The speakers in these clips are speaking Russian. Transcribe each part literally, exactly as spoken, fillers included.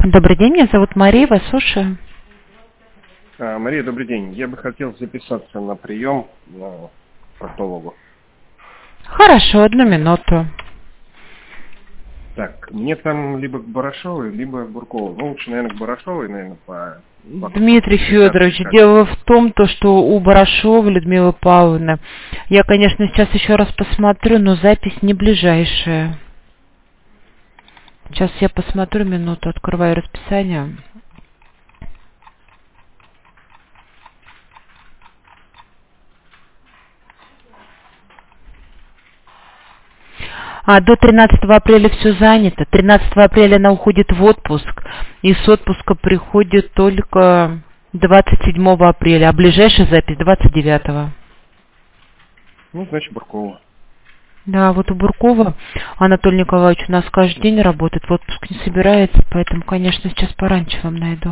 Добрый день, меня зовут Мария, вас слушаю. А, Мария, добрый день. Я бы хотел записаться на прием на проктологу. Хорошо, одну минуту. Так, мне там либо к Барашовой, либо к Бурковой. Ну, лучше, наверное, к Барашовой, наверное, по... по Дмитрий по- Федорович, как- дело в том, то, что у Барашовой Людмилы Павловны, я, конечно, сейчас еще раз посмотрю, но запись не ближайшая. Сейчас я посмотрю, минуту, открываю расписание. А до тринадцатого апреля все занято. тринадцатого апреля она уходит в отпуск. И с отпуска приходит только двадцать седьмого апреля. А ближайшая запись двадцать девятого. Ну, значит, Буркова. Да, вот у Буркова Анатолий Николаевич у нас каждый день работает, в отпуск не собирается, поэтому, конечно, сейчас пораньше вам найду.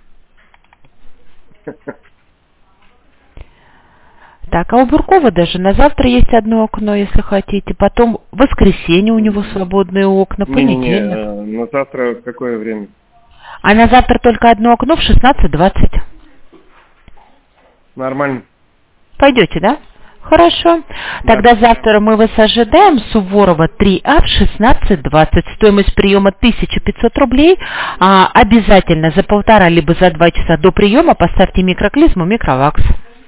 Так, а у Буркова даже на завтра есть одно окно, если хотите. Потом в воскресенье у него свободные окна, Не-не-не, понедельник. э, на завтра какое время? А на завтра только одно окно в шестнадцать двадцать. Нормально. Пойдете, да? Хорошо. Да. Тогда завтра мы вас ожидаем. Суворова три А в шестнадцать двадцать. Стоимость приема тысяча пятьсот рублей. А, обязательно за полтора либо за два часа до приема поставьте микроклизму Микровакс.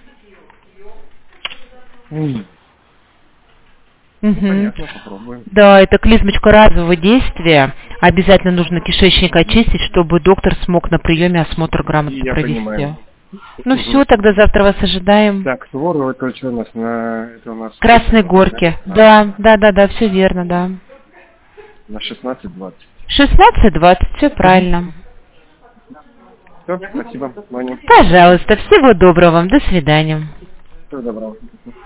М, Мгм. Понятно, попробуем. Да, это клизмочка разового действия. Обязательно нужно кишечник очистить, чтобы доктор смог на приеме осмотр грамотно Я провести. понимаю. Ну Мгм. все, тогда завтра вас ожидаем. Так, Суворова, это что у нас? На... Это у нас... Красной Горки. Да? Да, да, да, да, все верно, да. На шестнадцать двадцать. шестнадцать двадцать, все правильно. Все, спасибо, Ваня. Пожалуйста, всего доброго вам, до свидания. Всего доброго.